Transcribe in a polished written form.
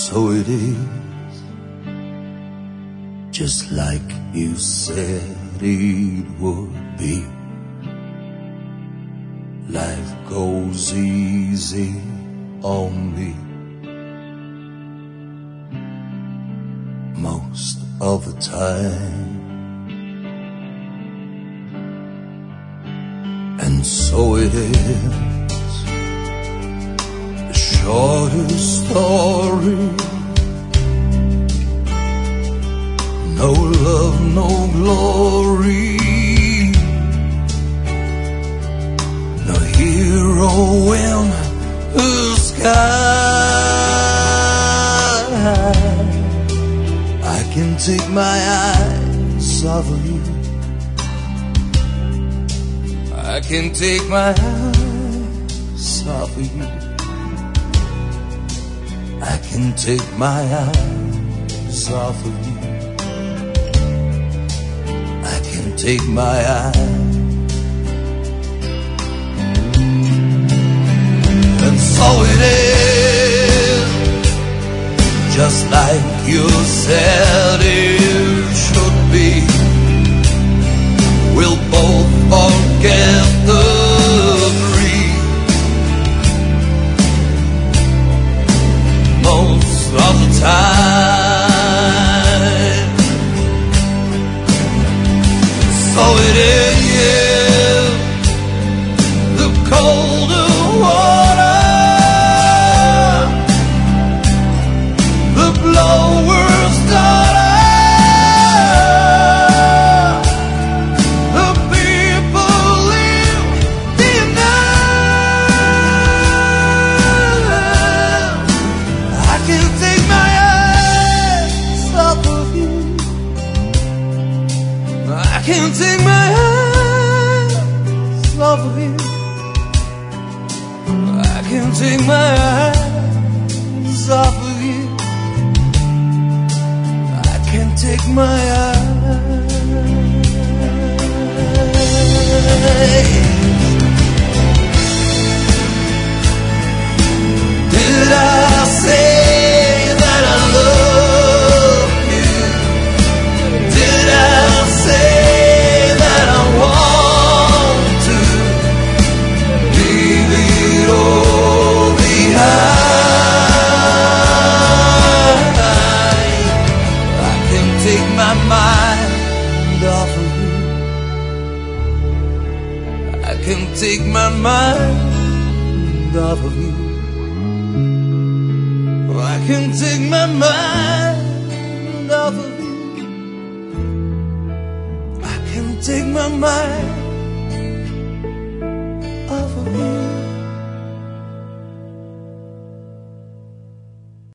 so it is, just like you said it would be. Life goes easy on me most of the time, and so it is, the shortest story. No love, no glory, no hero in the sky. I can take my eyes off of you, I can take my eyes off of you, I can take my eyes off of you, I can take my eyes. And so it is, just like you said it should be. We'll both forget the grief most of the time. So it is, the colder water, the blower's daughter, the people live in us. I can take my eyes off of you, I can take my eyes off of you, I can take my eyes off of you, I can take my eyes. Did I say that I love you? Did I say that I want to leave it all behind? I can take my mind off of you, I can take my mind off of you, I can take my mind off of you, I can take my mind